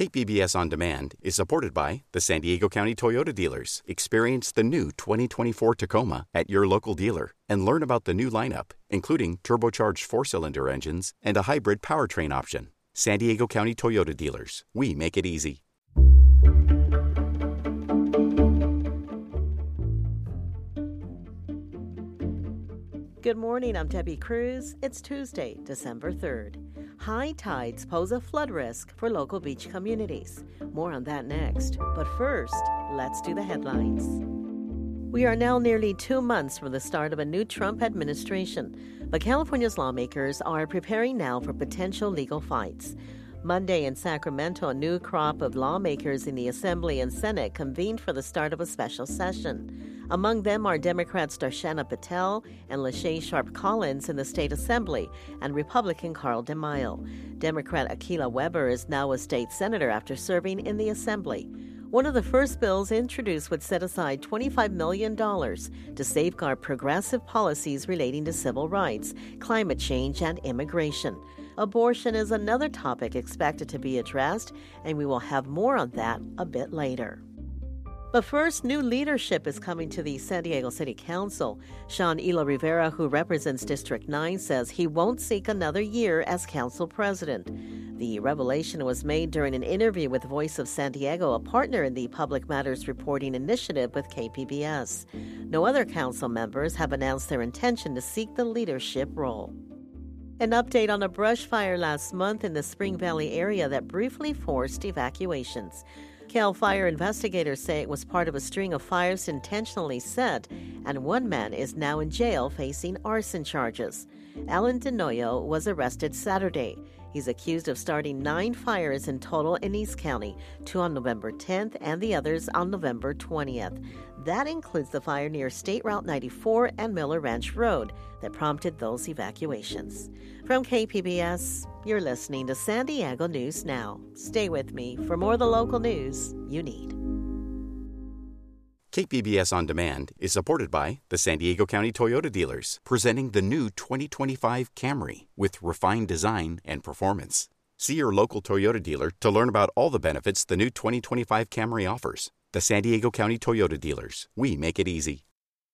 KPBS On Demand is supported by the San Diego County Toyota dealers. Experience the new 2024 Tacoma at your local dealer and learn about the new lineup, including turbocharged 4-cylinder engines and a hybrid powertrain option. San Diego County Toyota dealers. We make it easy. Good morning, I'm Debbie Cruz. It's Tuesday, December 3rd. High tides pose a flood risk for local beach communities. More on that next. But first, let's do the headlines. We are now nearly 2 months from the start of a new Trump administration, but California's lawmakers are preparing now for potential legal fights. Monday in Sacramento, a new crop of lawmakers in the Assembly and Senate convened for the start of a special session. Among them are Democrats Darshana Patel and Lachey Sharp Collins in the State Assembly and Republican Carl DeMaio. Democrat Akilah Weber is now a state senator after serving in the Assembly. One of the first bills introduced would set aside $25 million to safeguard progressive policies relating to civil rights, climate change, and immigration. Abortion is another topic expected to be addressed, and we will have more on that a bit later. But first, new leadership is coming to the San Diego City Council. Sean Elo Rivera, who represents District 9, says he won't seek another year as council president. The revelation was made during an interview with Voice of San Diego, a partner in the Public Matters Reporting Initiative with KPBS. No other council members have announced their intention to seek the leadership role. An update on a brush fire last month in the Spring Valley area that briefly forced evacuations. Cal Fire investigators say it was part of a string of fires intentionally set, and one man is now in jail facing arson charges. Alan DeNoyo was arrested Saturday. He's accused of starting 9 fires in total in East County, 2 on November 10th and the others on November 20th. That includes the fire near State Route 94 and Miller Ranch Road that prompted those evacuations. From KPBS, you're listening to San Diego News Now. Stay with me for more of the local news you need. KPBS On Demand is supported by the San Diego County Toyota dealers, presenting the new 2025 Camry with refined design and performance. See your local Toyota dealer to learn about all the benefits the new 2025 Camry offers. The San Diego County Toyota dealers. We make it easy.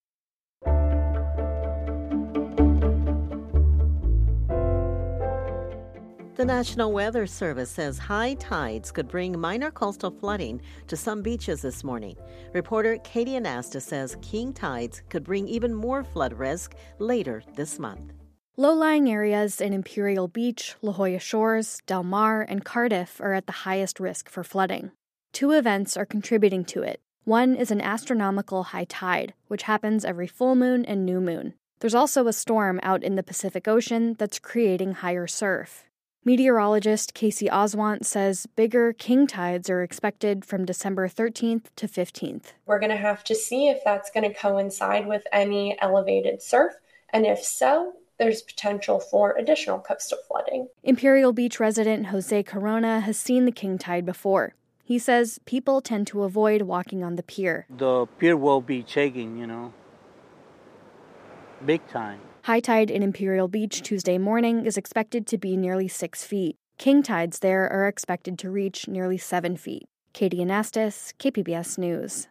The National Weather Service says high tides could bring minor coastal flooding to some beaches this morning. Reporter Katie Anastas says king tides could bring even more flood risk later this month. Low-lying areas in Imperial Beach, La Jolla Shores, Del Mar, and Cardiff are at the highest risk for flooding. 2 events are contributing to it. One is an astronomical high tide, which happens every full moon and new moon. There's also a storm out in the Pacific Ocean that's creating higher surf. Meteorologist Casey Oswant says bigger king tides are expected from December 13th to 15th. We're going to have to see if that's going to coincide with any elevated surf, and if so, there's potential for additional coastal flooding. Imperial Beach resident Jose Corona has seen the king tide before. He says people tend to avoid walking on the pier. The pier will be shaking, big time. High tide in Imperial Beach Tuesday morning is expected to be nearly 6 feet. King tides there are expected to reach nearly 7 feet. Katie Anastas, KPBS News.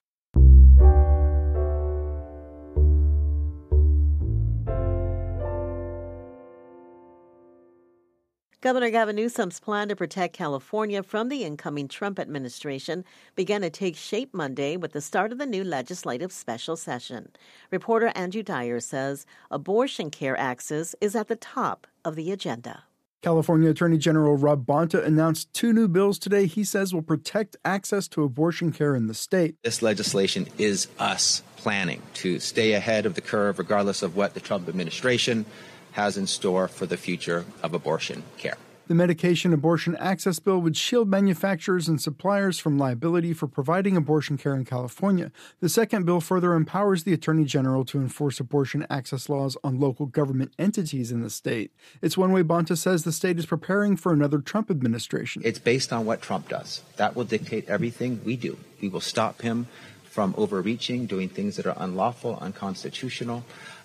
Governor Gavin Newsom's plan to protect California from the incoming Trump administration began to take shape Monday with the start of the new legislative special session. Reporter Andrew Dyer says abortion care access is at the top of the agenda. California Attorney General Rob Bonta announced 2 new bills today he says will protect access to abortion care in the state. This legislation is us planning to stay ahead of the curve regardless of what the Trump administration has in store for the future of abortion care. The Medication Abortion Access Bill would shield manufacturers and suppliers from liability for providing abortion care in California. The second bill further empowers the Attorney General to enforce abortion access laws on local government entities in the state. It's one way Bonta says the state is preparing for another Trump administration. It's based on what Trump does. That will dictate everything we do. We will stop him from overreaching, doing things that are unlawful, unconstitutional.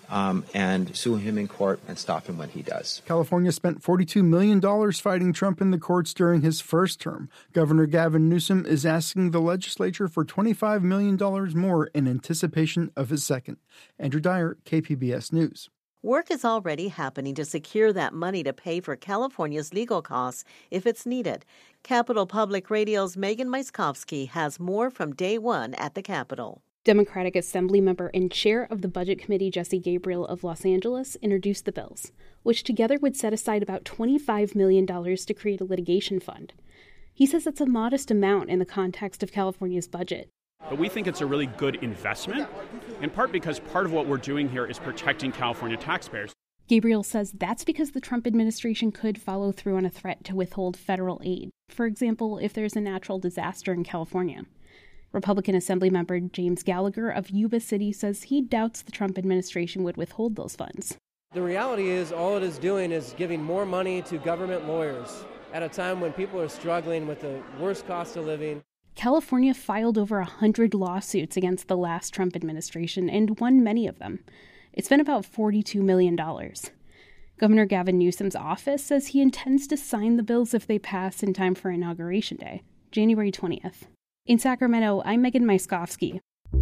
and sue him in court and stop him when he does. California spent $42 million fighting Trump in the courts during his first term. Governor Gavin Newsom is asking the legislature for $25 million more in anticipation of his second. Andrew Dyer, KPBS News. Work is already happening to secure that money to pay for California's legal costs if it's needed. Capitol Public Radio's Megan Myskowski has more from day one at the Capitol. Democratic Assembly member and chair of the Budget Committee Jesse Gabriel of Los Angeles introduced the bills, which together would set aside about $25 million to create a litigation fund. He says that's a modest amount in the context of California's budget. But we think it's a really good investment, in part because part of what we're doing here is protecting California taxpayers. Gabriel says that's because the Trump administration could follow through on a threat to withhold federal aid, for example, if there's a natural disaster in California. Republican Assemblymember James Gallagher of Yuba City says he doubts the Trump administration would withhold those funds. The reality is all it is doing is giving more money to government lawyers at a time when people are struggling with the worst cost of living. California filed over 100 lawsuits against the last Trump administration and won many of them. It's been about $42 million. Governor Gavin Newsom's office says he intends to sign the bills if they pass in time for Inauguration Day, January 20th. In Sacramento, I'm Megan Myskowski.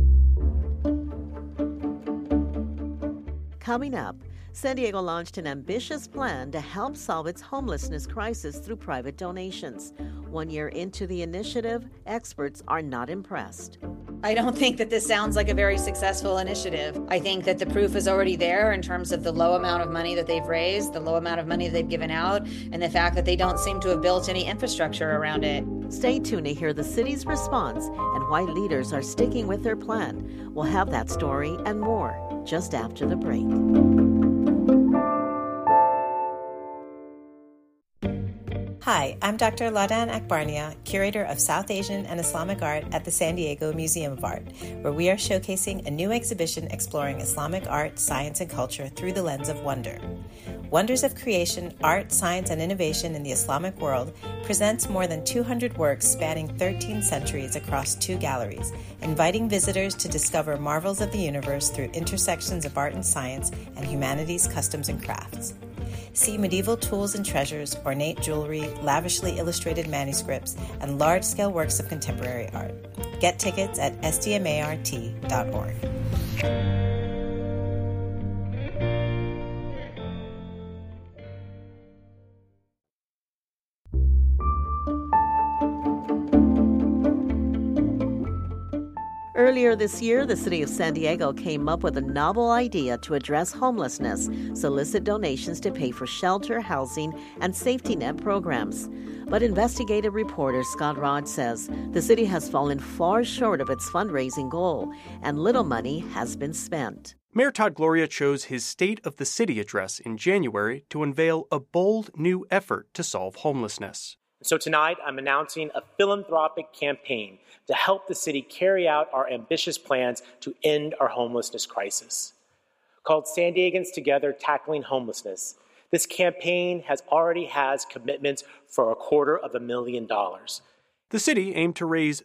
Coming up, San Diego launched an ambitious plan to help solve its homelessness crisis through private donations. 1 year into the initiative, experts are not impressed. I don't think that this sounds like a very successful initiative. I think that the proof is already there in terms of the low amount of money that they've raised, the low amount of money they've given out, and the fact that they don't seem to have built any infrastructure around it. Stay tuned to hear the city's response and why leaders are sticking with their plan. We'll have that story and more just after the break. Hi, I'm Dr. Ladan Akbarnia, curator of South Asian and Islamic art at the San Diego Museum of Art, where we are showcasing a new exhibition exploring Islamic art, science, and culture through the lens of wonder. Wonders of Creation, Art, Science, and Innovation in the Islamic World presents more than 200 works spanning 13 centuries across 2 galleries, inviting visitors to discover marvels of the universe through intersections of art and science and humanities, customs, and crafts. See medieval tools and treasures, ornate jewelry, lavishly illustrated manuscripts, and large-scale works of contemporary art. Get tickets at sdmart.org. Earlier this year, the city of San Diego came up with a novel idea to address homelessness, solicit donations to pay for shelter, housing, and safety net programs. But investigative reporter Scott Rod says the city has fallen far short of its fundraising goal, and little money has been spent. Mayor Todd Gloria chose his State of the City address in January to unveil a bold new effort to solve homelessness. So tonight, I'm announcing a philanthropic campaign to help the city carry out our ambitious plans to end our homelessness crisis. Called San Diegans Together Tackling Homelessness, this campaign already has commitments for $250,000. The city aimed to raise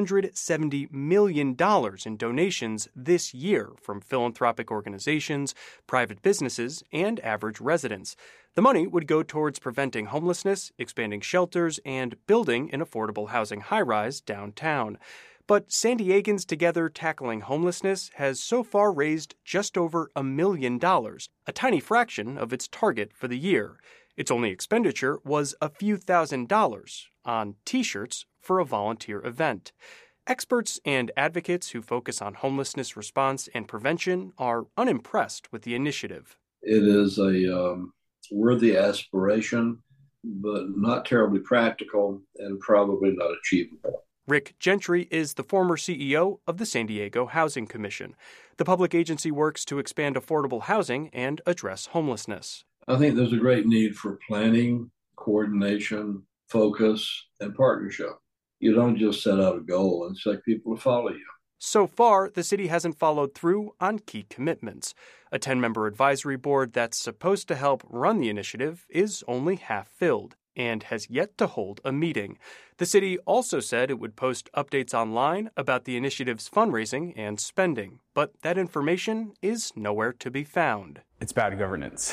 $370 million in donations this year from philanthropic organizations, private businesses, and average residents. The money would go towards preventing homelessness, expanding shelters, and building an affordable housing high-rise downtown. But San Diegans Together Tackling Homelessness has so far raised just over $1 million, a tiny fraction of its target for the year. Its only expenditure was a few $1,000s on T-shirts for a volunteer event. Experts and advocates who focus on homelessness response and prevention are unimpressed with the initiative. It is a worthy aspiration, but not terribly practical and probably not achievable. Rick Gentry is the former CEO of the San Diego Housing Commission. The public agency works to expand affordable housing and address homelessness. I think there's a great need for planning, coordination, focus, and partnership. You don't just set out a goal and expect people to follow you. So far, the city hasn't followed through on key commitments. A 10-member advisory board that's supposed to help run the initiative is only half filled. and has yet to hold a meeting. The city also said it would post updates online about the initiative's fundraising and spending, but that information is nowhere to be found. It's bad governance.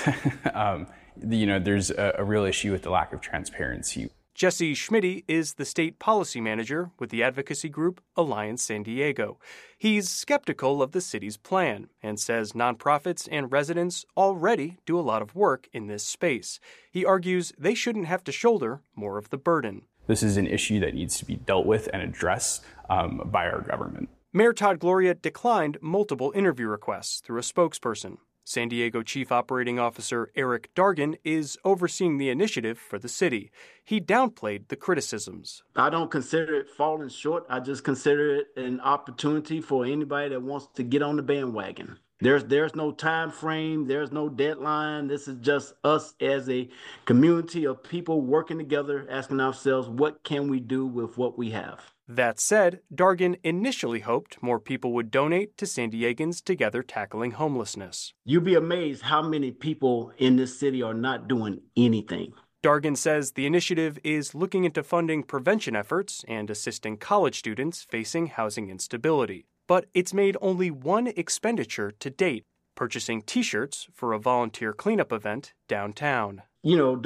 There's a real issue with the lack of transparency. Jesse Schmitty is the state policy manager with the advocacy group Alliance San Diego. He's skeptical of the city's plan and says nonprofits and residents already do a lot of work in this space. He argues they shouldn't have to shoulder more of the burden. This is an issue that needs to be dealt with and addressed by our government. Mayor Todd Gloria declined multiple interview requests through a spokesperson. San Diego Chief Operating Officer Eric Dargan is overseeing the initiative for the city. He downplayed the criticisms. I don't consider it falling short. I just consider it an opportunity for anybody that wants to get on the bandwagon. There's no time frame. There's no deadline. This is just us as a community of people working together, asking ourselves, what can we do with what we have? That said, Dargan initially hoped more people would donate to San Diegans Together Tackling Homelessness. You'd be amazed how many people in this city are not doing anything. Dargan says the initiative is looking into funding prevention efforts and assisting college students facing housing instability. But it's made only one expenditure to date, purchasing T-shirts for a volunteer cleanup event downtown. Doing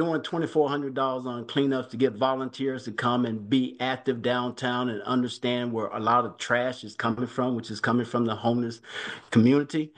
$2,400 on cleanups to get volunteers to come and be active downtown and understand where a lot of trash is coming from, which is coming from the homeless community.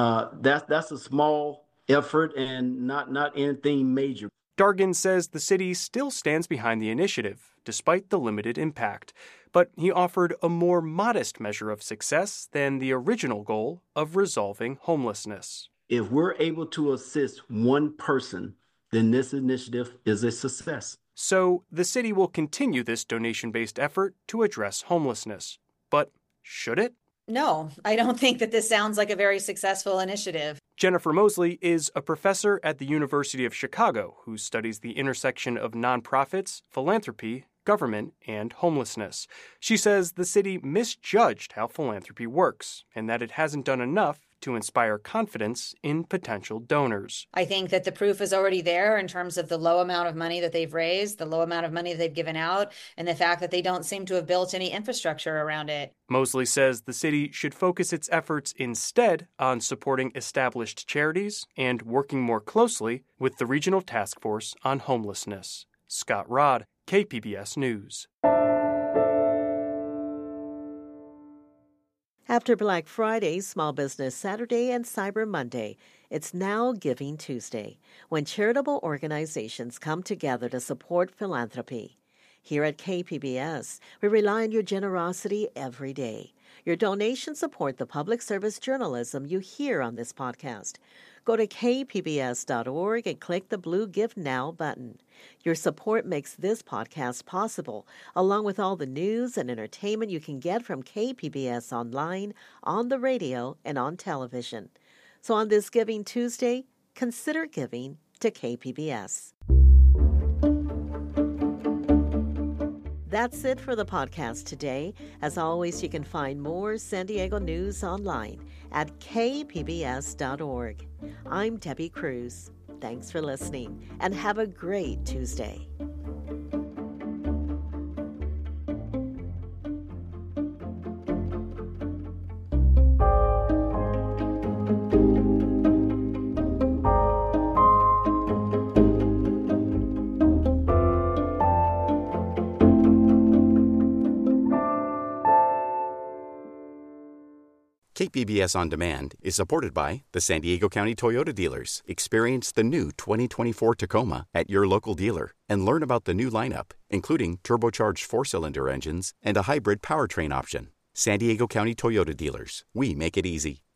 That's a small effort and not anything major. Dargan says the city still stands behind the initiative, despite the limited impact. But he offered a more modest measure of success than the original goal of resolving homelessness. If we're able to assist one person, then this initiative is a success. So the city will continue this donation-based effort to address homelessness. But should it? No, I don't think that this sounds like a very successful initiative. Jennifer Mosley is a professor at the University of Chicago who studies the intersection of nonprofits, philanthropy, government, and homelessness. She says the city misjudged how philanthropy works and that it hasn't done enough to inspire confidence in potential donors. I think that the proof is already there in terms of the low amount of money that they've raised, the low amount of money that they've given out, and the fact that they don't seem to have built any infrastructure around it. Mosley says the city should focus its efforts instead on supporting established charities and working more closely with the Regional Task Force on Homelessness. Scott Rodd, KPBS News. After Black Friday, Small Business Saturday, and Cyber Monday, it's now Giving Tuesday, when charitable organizations come together to support philanthropy. Here at KPBS, we rely on your generosity every day. Your donations support the public service journalism you hear on this podcast. Go to kpbs.org and click the blue Give Now button. Your support makes this podcast possible, along with all the news and entertainment you can get from KPBS online, on the radio, and on television. So on this Giving Tuesday, consider giving to KPBS. That's it for the podcast today. As always, you can find more San Diego news online at kpbs.org. I'm Debbie Cruz. Thanks for listening, and have a great Tuesday. KPBS On Demand is supported by the San Diego County Toyota dealers. Experience the new 2024 Tacoma at your local dealer and learn about the new lineup, including turbocharged 4-cylinder engines and a hybrid powertrain option. San Diego County Toyota dealers. We make it easy.